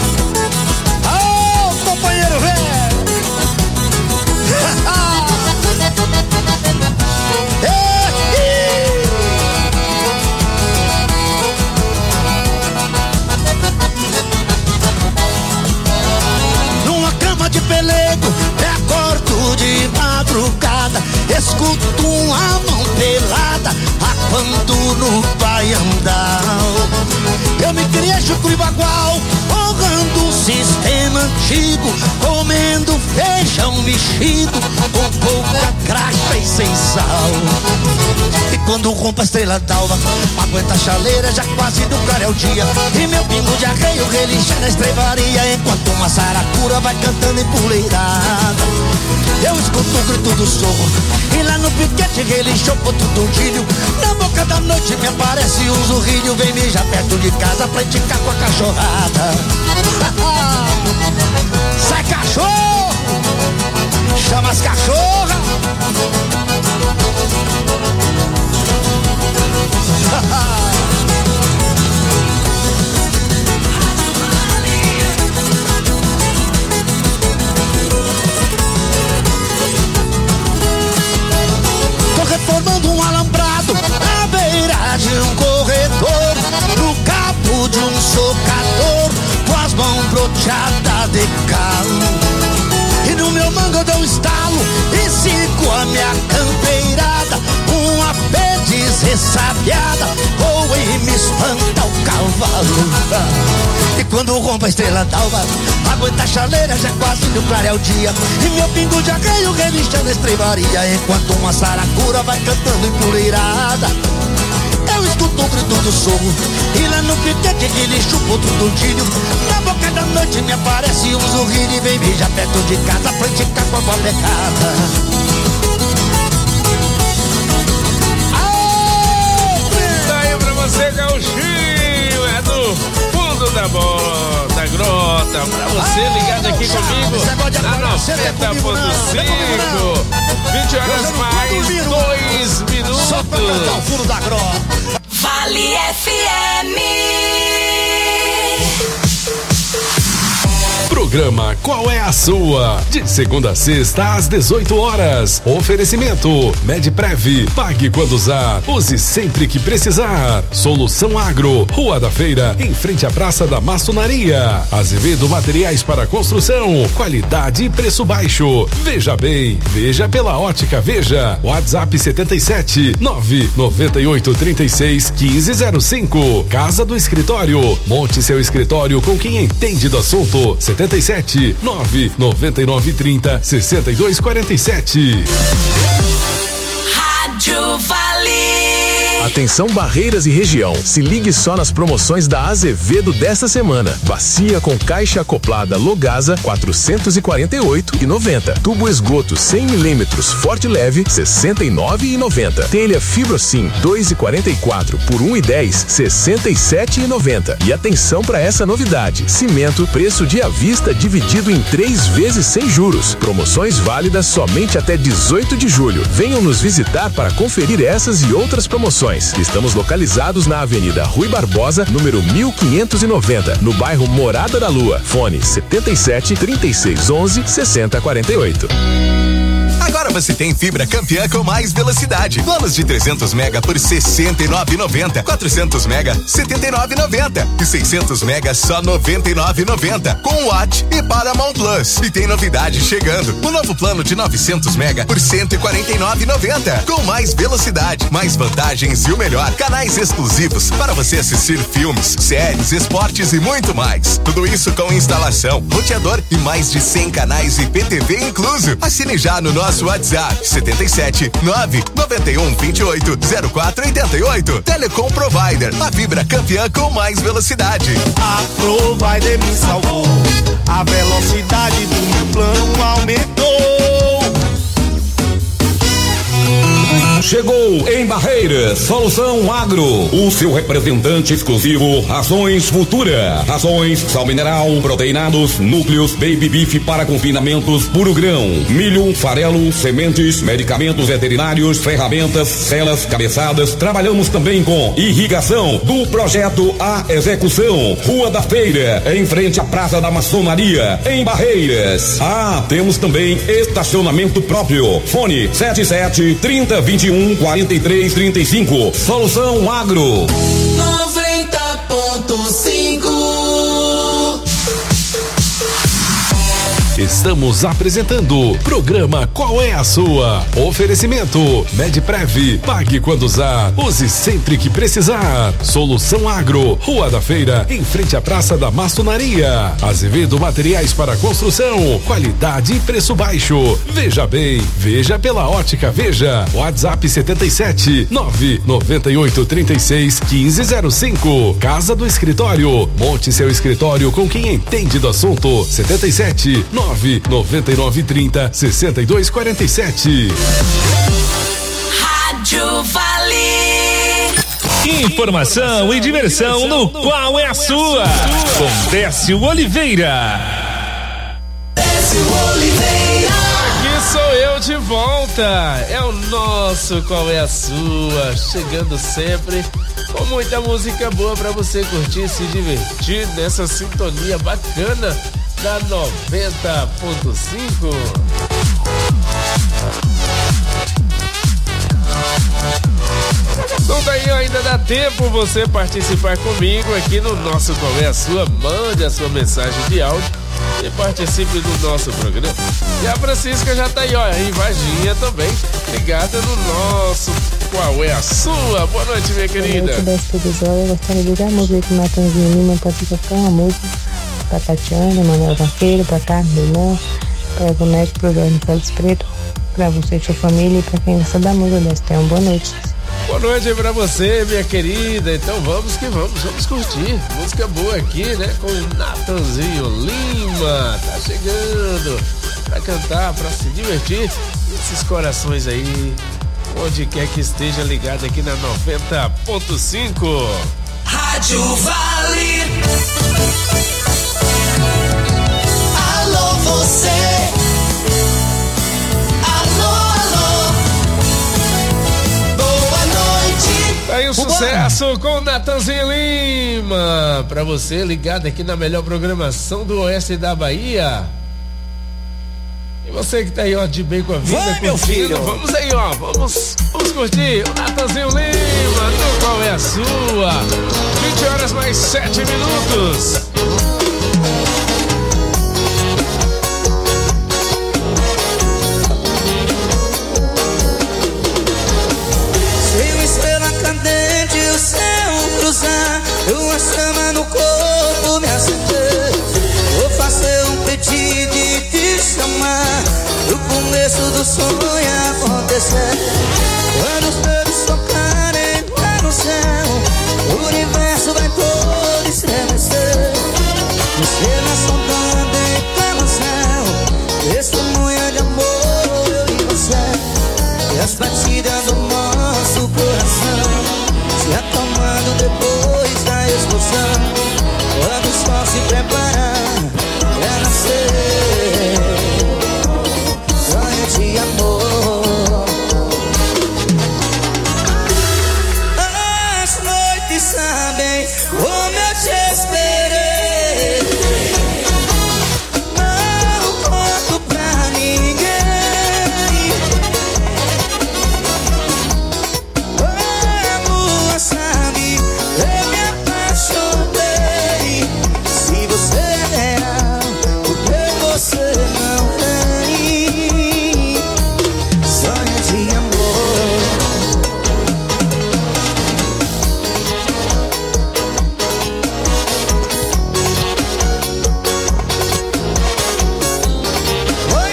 Ô, companheiro velho! Numa cama de pelego, me acordo de madrugada, escuto uma mão pelada, aquando no bagual, honrando o sistema antigo, comendo feijão mexido, com pouca graxa e sem sal. E quando rompe a estrela d'alva, aguenta a chaleira, já quase do claro é o dia. E meu pingo de arreio relincha na estrevaria, enquanto uma saracura vai cantando empoleirada. Eu escuto o grito do sorro, e lá no piquete relinchou ponto do dilho. Na boca da noite me aparece um zurrilho, vem mijar perto de casa pra enticar com a cachorrada. Sai cachorro, chama as cachorras. Tô reformando um alambrado à beira de um corredor, no cabo de um socador, com as mãos broteadas de calo. E no meu mango eu dou um estalo e sigo a minha campeirada, uma pé desressabiada, voa e me espanta o cavalo. E quando rompe a estrela d'alva, aguenta a chaleira, já quase no claro é o dia. E meu pingo de arreio relincha na estrevaria, enquanto uma saracura vai cantando empoleirada. Eu escuto o grito do sorro, e lá no piquete que lixo o outro do dilho. Na boca da noite me aparece um zurrilho, e vem mijar perto de casa pra enticar com a babecada. Tá aí pra você, gauchinho, é do fundo da bola, da grota, pra você ligado aqui comigo na noventa ponto cinco, vinte horas mais dois minutos. Só pra cantar o fundo da grota. Vale F M. Programa Qual é a Sua? De segunda a sexta às dezoito horas. Oferecimento Medprev. Pague quando usar. Use sempre que precisar. Solução Agro. Rua da Feira, em frente à Praça da Maçonaria. Azevedo Materiais para Construção. Qualidade e preço baixo. Veja bem. Veja pela Ótica Veja. WhatsApp setenta e sete nove noventa e oito trinta e seis quinze zero cinco. Casa do Escritório. Monte seu escritório com quem entende do assunto. setenta e sete nove noventa e nove trinta sessenta e dois quarenta e sete. Rádio Vale. Atenção Barreiras e região, se ligue só nas promoções da Azevedo desta semana. Bacia com caixa acoplada Logasa quatrocentos e quarenta e oito reais e noventa. Tubo esgoto cem milímetros Forte Leve sessenta e nove reais e noventa. Telha Fibrosim dois e quarenta e quatro por um e dez, sessenta e sete reais e noventa. E atenção para essa novidade: cimento preço de à vista dividido em três vezes sem juros. Promoções válidas somente até dezoito de julho. Venham nos visitar para conferir essas e outras promoções. Estamos localizados na Avenida Rui Barbosa, número mil quinhentos e noventa, no bairro Morada da Lua. Fone setenta e sete trinta e seis onze sessenta quarenta e oito. Agora você tem fibra campeã com mais velocidade. Planos de trezentos mega por sessenta e nove reais e noventa. quatrocentos mega, setenta e nove reais e noventa. E seiscentos mega só noventa e nove reais e noventa. Com Watt e Paramount Plus. E tem novidade chegando. O novo plano de novecentos mega por cento e quarenta e nove reais e noventa. Com mais velocidade, mais vantagens e o melhor, canais exclusivos para você assistir filmes, séries, esportes e muito mais. Tudo isso com instalação, roteador e mais de cem canais I P T V incluso. Assine já no nosso WhatsApp setenta e sete nove noventa e um vinte e oito zero quatro oitenta e oito. Telecom Provider, a fibra campeã com mais velocidade. A Provider me salvou, a velocidade do meu plano aumentou. Chegou em Barreiras, Solução Agro, o seu representante exclusivo Rações Futura. Rações, sal mineral, proteinados, núcleos, baby beef para confinamentos, puro grão, milho, farelo, sementes, medicamentos veterinários, ferramentas, celas, cabeçadas. Trabalhamos também com irrigação, do projeto à execução. Rua da Feira, em frente à Praça da Maçonaria, em Barreiras. Ah, temos também estacionamento próprio. Fone sete sete trinta vinte e um quarenta e três trinta e cinco. Solução Agro. noventa ponto cinco. Estamos apresentando programa Qual é a Sua? Oferecimento Medprev, pague quando usar, use sempre que precisar. Solução Agro, Rua da Feira, em frente à Praça da Maçonaria. Azevedo Materiais para Construção, qualidade e preço baixo. Veja bem, veja pela Ótica Veja. WhatsApp setenta e sete, nove noventa e oito, trinta e seis, quinze zero cinco. Casa do Escritório, monte seu escritório com quem entende do assunto. setenta e sete, nove noventa e nove, trinta, sessenta e dois, quarenta e sete. Rádio Vale. Informação e diversão no Qual é a Sua? Com Décio Oliveira. Décio Oliveira. Aqui sou eu de volta. É o nosso Qual é a Sua? Chegando sempre com muita música boa pra você curtir e se divertir nessa sintonia bacana da noventa ponto cinco. Então daí ainda dá tempo você participar comigo aqui no nosso Qual é a Sua? Mande a sua mensagem de áudio e participe do nosso programa. E a Francisca já tá aí, ó, em Varginha também, ligada no nosso Qual é a Sua? Boa noite, minha querida. Boa noite, Décio. Eu gostaria de dar música com o Natanzinho Lima, pode tocar uma música pra Tatiana, Manuel Vaqueiro, pra Carmen, meu irmão, pra Boneco, pro Jorge Félix Preto, pra você e sua família e pra quem gosta da música, Décio. Tenha uma boa noite. Boa noite aí pra você, minha querida. Então vamos que vamos, vamos curtir música boa aqui, né? Com o Natanzinho Lima, tá chegando pra cantar, pra se divertir. Esses corações aí, onde quer que esteja ligado aqui na noventa ponto cinco. Rádio Vale. Alô, você. Tá aí o sucesso com o Natanzinho Lima. Pra você ligado aqui na melhor programação do oeste da Bahia. E você que tá aí, ó, de bem com a vida. Vai, meu filho. Vamos aí, ó. Vamos, vamos curtir o Natanzinho Lima. No Qual é a Sua? vinte horas mais sete minutos. O céu cruzar, uma chama no corpo me acender. Vou fazer um pedido e te chamar. No começo do sonho acontecer. Quando os dedos tocarem lá no céu, o universo vai todo estremecer. Estrelas sondando em cada céu, testemunha de amor, eu e você. E as batidas do nosso coração se acalmando depois da explosão, quando o sol se preparar pra nascer. Sonho de amor. As noites sabem como eu te esperei. Não conto pra ninguém. Sabe, eu me apaixonei. Se você é real, por que você não vem? Sonho de amor. Oi.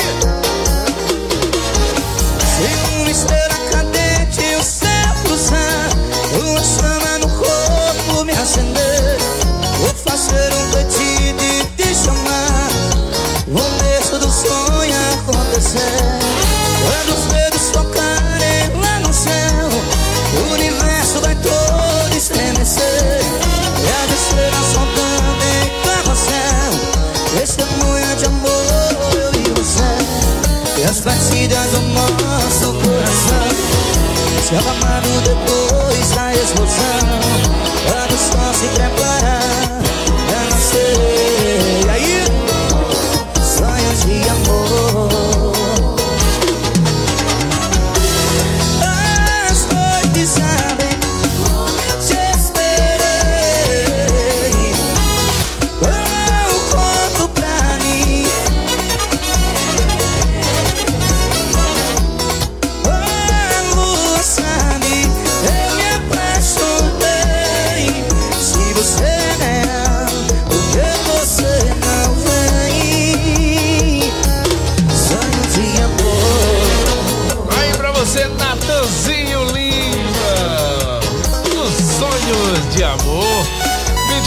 Sem uma estrela cadente, o céu cruzar, uma chama no corpo me acender. Vou fazer um pedido e te chamar. O começo do sonho acontecer. Quando os dedos tocarem lá no céu, o universo vai todo estremecer. E as estrelas sondando em carrossel, testemunha de amor, eu e você. E as batidas do nosso coração se acalmando depois da explosão, quando o sol se preparar pra nascer. E aí, sonhos de amor. As noites sabem como eu te esperei. Eu conto pra mim.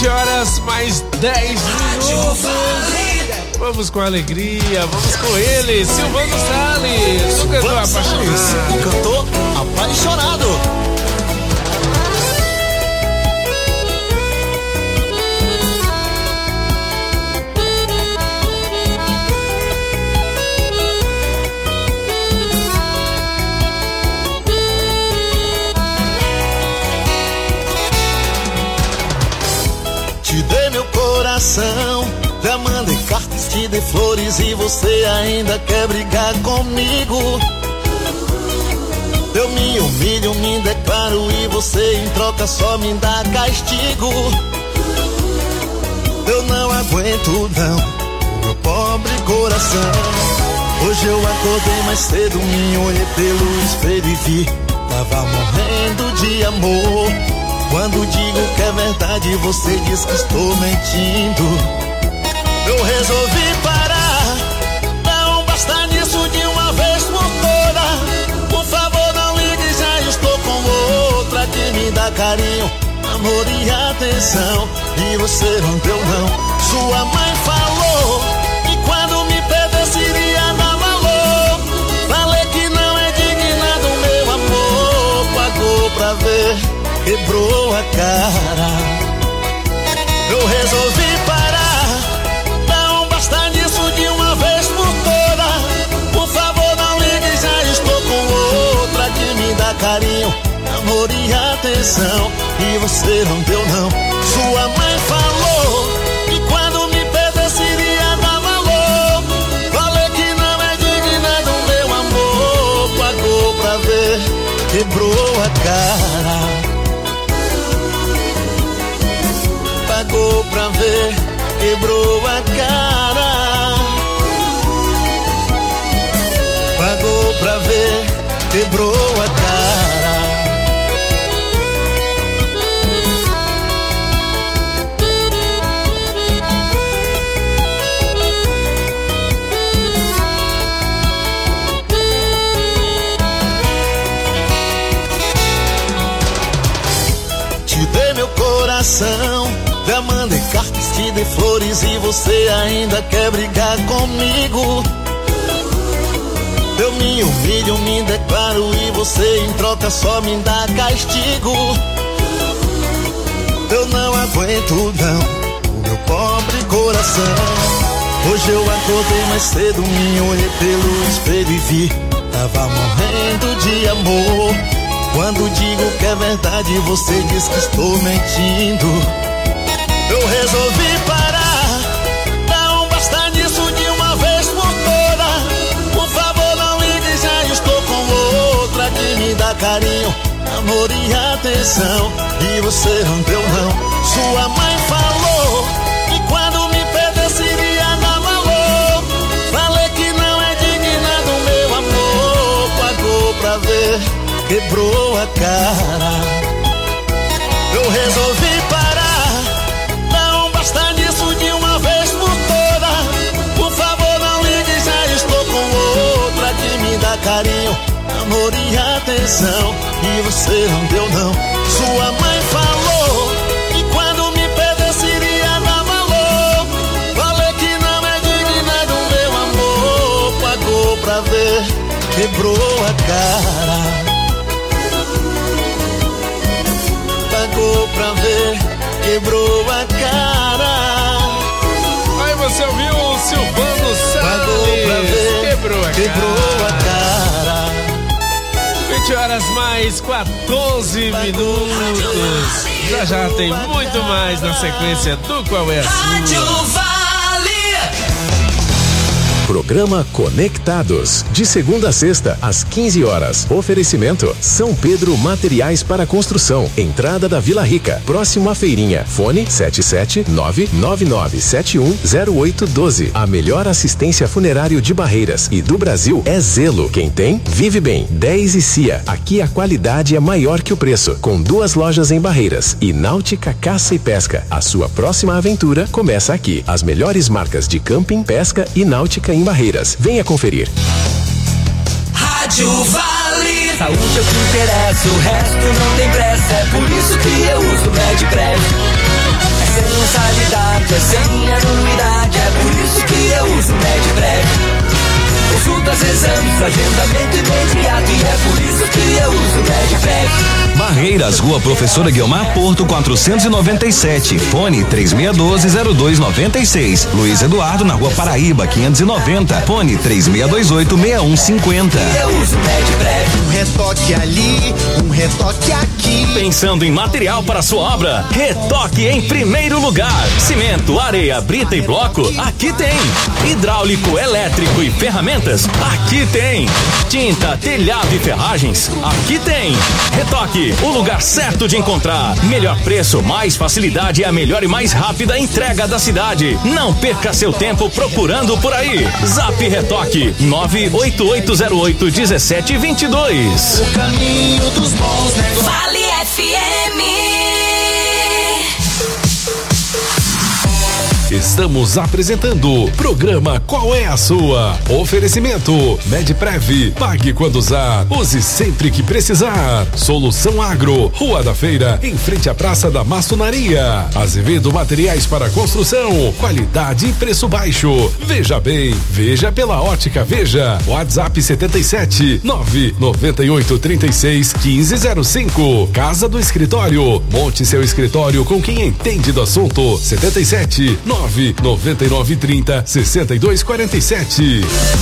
vinte horas mais dez minutos. Vamos com alegria, vamos com ele, Silvano Salles, o cantor apaixonado. O cantor apaixonado. Te dei meu coração, já mandei cartas, te dei flores e você ainda quer brigar comigo. Eu me humilho, me declaro e você em troca só me dá castigo. Eu não aguento não, meu pobre coração. Hoje eu acordei mais cedo, me olhei pelo espelho e vi, tava morrendo de amor. Quando digo que é verdade, você diz que estou mentindo. Eu resolvi parar, não basta nisso de uma vez por toda. Por favor não ligue, já estou com outra que me dá carinho, amor e atenção. E você não deu não, sua mãe falou que quando me perdesse iria dar valor. Falei que não é digna do meu amor, pagou pra ver, quebrou a cara. Eu resolvi parar, não basta nisso de uma vez por toda. Por favor não ligue, já estou com outra que me dá carinho, amor e atenção. E você não deu não, sua mãe falou que quando me perdesse iria dar valor. Falei que não é digna do meu amor, pagou pra ver, quebrou a cara. Pagou pra ver, quebrou a cara. Pagou pra ver, quebrou a cara. Te dei meu coração, já mandei cartas, te dei flores e você ainda quer brigar comigo. Eu me humilho, me declaro e você em troca só me dá castigo. Eu não aguento não, o meu pobre coração. Hoje eu acordei mais cedo, me olhei pelo espelho e vi, tava morrendo de amor. Quando digo que é verdade, você diz que estou mentindo. Eu resolvi parar, não basta nisso de uma vez por toda. Por favor não ligue, já estou com outra que me dá carinho, amor e atenção. E você não deu não, sua mãe falou que quando me perdesse iria dar valor. Falei que não é digna do meu amor, pagou pra ver, quebrou a cara. Eu resolvi parar, não basta nisso de uma vez por toda. Por favor não ligue, já estou com outra que me dá carinho, amor e atenção. E você não deu não, sua mãe falou que quando me perdesse iria dar valor. Falei que não é digna do meu amor, pagou pra ver, quebrou a cara. Pagou pra ver, quebrou a cara. Aí você ouviu o Silvano Salles. Pagou pra ver, quebrou a quebrou cara. a cara. vinte horas mais quatorze minutos. Já já tem muito mais na sequência do Qual é a Sua. Programa Conectados, de segunda a sexta, às quinze horas. Oferecimento São Pedro Materiais para Construção, entrada da Vila Rica, próximo à feirinha. Fone sete sete nove nove nove sete um zero oito um dois. A melhor assistência funerário de Barreiras e do Brasil é Zelo. Quem tem, vive bem. dez e Cia, aqui a qualidade é maior que o preço. Com duas lojas em Barreiras e Náutica Caça e Pesca. A sua próxima aventura começa aqui. As melhores marcas de camping, pesca e náutica em Barreiras. Venha conferir. Rádio Vale. Saúde é o que interessa, o resto não tem pressa. É por isso que eu uso MedPrev. É é sem anuidade, é por isso que eu uso Medprev. Consultas, exames, agendamento imediato, e é por isso que eu uso Medprev. Barreiras, Rua Professora Guiomar Porto quatrocentos e noventa e sete, fone três seis um dois zero dois nove seis. Luiz Eduardo na Rua Paraíba quinhentos e noventa, fone três seis dois oito seis um cinco zero. Eu uso Medprev. Um retoque ali, um retoque aqui. Pensando em material para sua obra? Retoque em primeiro lugar. Cimento, areia, brita e bloco? Aqui tem. Hidráulico, elétrico e ferramentas? Aqui tem. Tinta, telhado e ferragens? Aqui tem. Retoque, o lugar certo de encontrar. Melhor preço, mais facilidade e a melhor e mais rápida entrega da cidade. Não perca seu tempo procurando por aí. Zap Retoque nove oito oito zero oito um sete dois dois. O caminho dos bons negócios. Vale F M. Estamos apresentando o programa Qual é a Sua? Oferecimento Medprev, pague quando usar, use sempre que precisar. Solução Agro, Rua da Feira, em frente à Praça da Maçonaria. Azevedo Materiais para Construção, qualidade e preço baixo. Veja bem, veja pela Ótica Veja. WhatsApp setenta e sete, nove noventa e oito, trinta e seis, quinze zero cinco. Casa do Escritório, monte seu escritório com quem entende do assunto. setenta e sete, nove noventa e nove, trinta, sessenta e dois, quarenta e sete.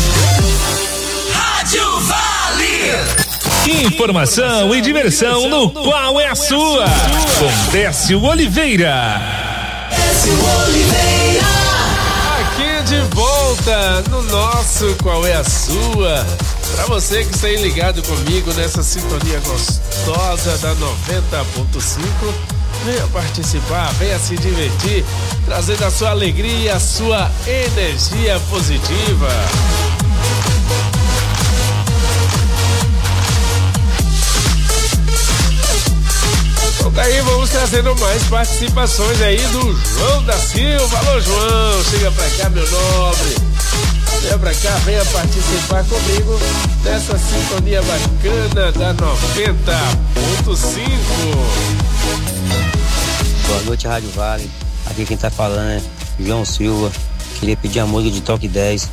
Rádio Vale. Informação e diversão no Qual é a Sua? Com Décio Oliveira. Décio Oliveira. Aqui de volta no nosso Qual é a Sua? Pra você que está aí ligado comigo nessa sintonia gostosa da noventa ponto cinco, venha participar, venha se divertir, trazendo a sua alegria, a sua energia positiva. Então daí vamos trazendo mais participações aí do João da Silva. Alô, João, chega pra cá, meu nobre. Venha pra cá, venha participar comigo dessa sintonia bacana da noventa ponto cinco. Boa noite, Rádio Vale. Aqui quem tá falando é João Silva. Queria pedir a música de Toque dez.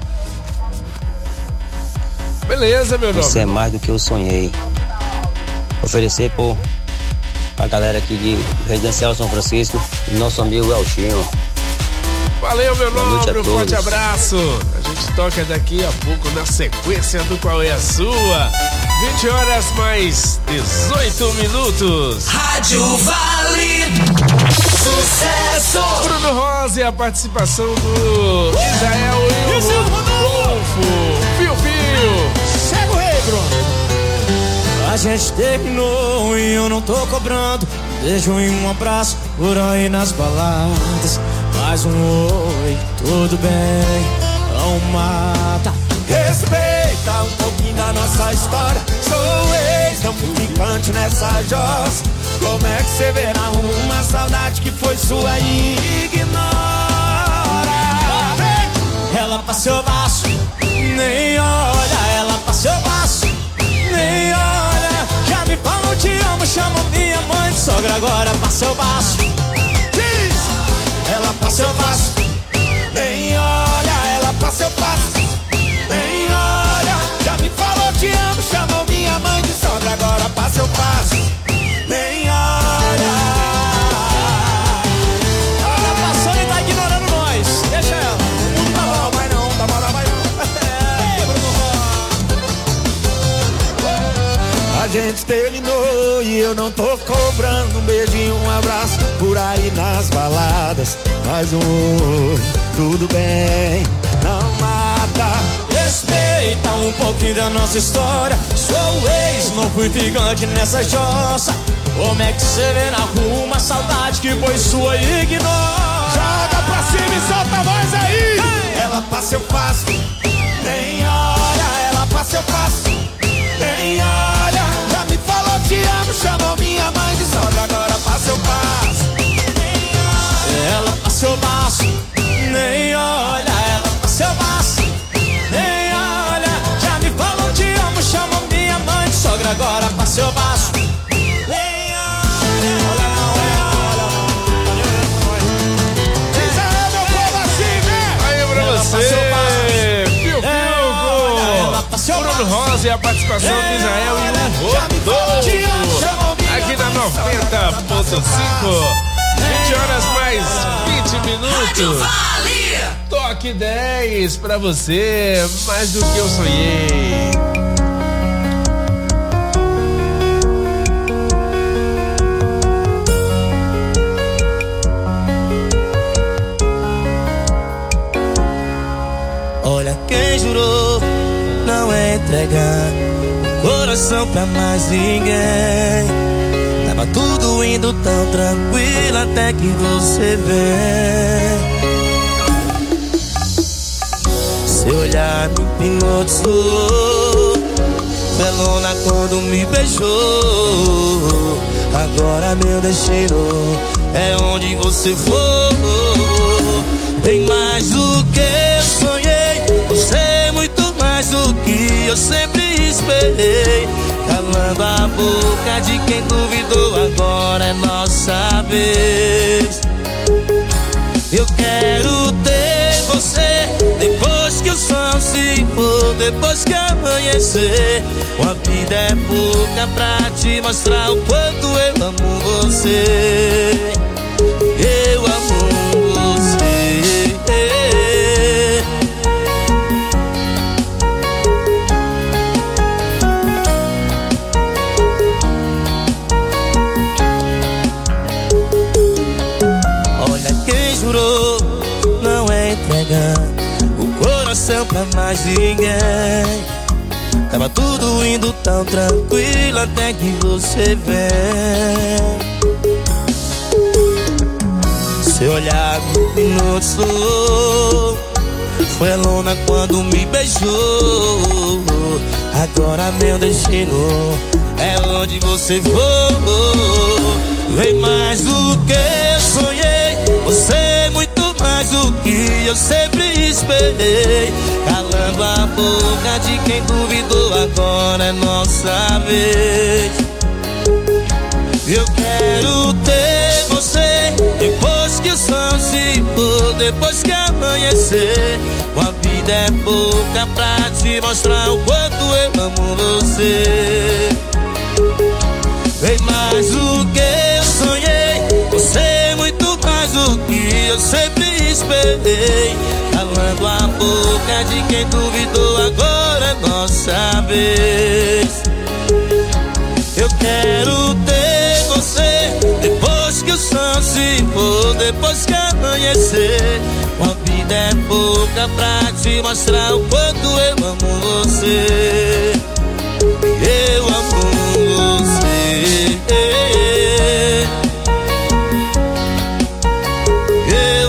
Beleza, meu nome. Você é mais do que eu sonhei. Oferecer por a galera aqui de Residencial São Francisco e nosso amigo Elchinho. Valeu, meu nobre, um forte abraço. A gente toca daqui a pouco na sequência do Qual é a Sua? vinte horas mais dezoito minutos. Rádio Vale. Sucesso. Bruno Rosa e a participação do Israel e o Rodolfo. Fio Fio. Chega o rei, Bruno. A gente terminou e eu não tô cobrando. Beijo e um abraço por aí nas baladas. Mais um oi, tudo bem, não mata. Respeita um pouquinho da nossa história. Sou ex, não fui picante nessa jossa. Como é que você verá uma saudade que foi sua e ignora? Ela passou baixo, nem olha. Ela passou baixo, nem olha. Já me falou te amo, chamou minha mãe de sogra. Agora passou baixo. Ela passou passo, nem olha. Ela passou passo, nem olha. Já me falou te amo, chamou minha mãe de sogra. Agora passou passo, nem olha. Ela passou e tá ignorando nós. Deixa ela. Não tá mal, vai não, tá mal, vai não. A gente terminou e eu não tô cobrando. Um beijinho, um abraço por aí nas baladas. Mais um oi, tudo bem, não mata. Respeita um pouquinho da nossa história. Sou ex, não fui gigante nessa jossa. Como é que você vê na rua uma saudade que foi sua e ignora? Joga pra cima e solta a voz aí. Ela passa, eu passo, nem olha. Ela passa, eu passo, nem olha. Já me falou te amo, chamou minha mãe de sogra. Agora passa, eu passo. Ela passou baixo, nem olha. Ela passou baixo, nem olha. Já me falou te amo, chamou minha mãe de sogra. Agora passou baixo, nem olha. Olha, olha, olha. Diz e a participação de Israel e o Rodolfo aqui na noventa ponto cinco. vinte horas mais vinte minutos. Toque dez pra você, mais do que eu sonhei. Olha quem jurou não é entregar o coração pra mais ninguém. Tava tudo indo tão tranquilo até que você vem. Seu olhar me hipnotizou, felona quando me beijou. Agora meu destino é onde você for. Tem mais do que eu sonhei, você é muito mais do que eu sempre esperei. Calando a boca de quem duvidou, agora é nossa vez. Eu quero ter você depois que o sol se for, depois que amanhecer. Uma vida é pouca pra te mostrar o quanto eu amo você. Eu amo você. Não é entregar o coração pra mais ninguém. Tava tudo indo tão tranquilo até que você vem. Seu olhar me hipnotizou, foi a lona quando me beijou. Agora meu destino é onde você for. Vem mais do que eu sonhei, você é muito mais do que eu sempre esperei. Calando a boca de quem duvidou, agora é nossa vez. Eu quero ter você depois que o sol se for, depois que amanhecer. Uma vida é pouca pra te mostrar o quanto eu amo você. Vem mais do que eu sonhei, você é muito mais do que eu sempre esperei. Calando a boca de quem duvidou, agora é nossa vez. Eu quero ter você depois que o sol se for, depois que amanhecer. Uma vida é pouca pra te mostrar o quanto eu amo você. Eu amo você.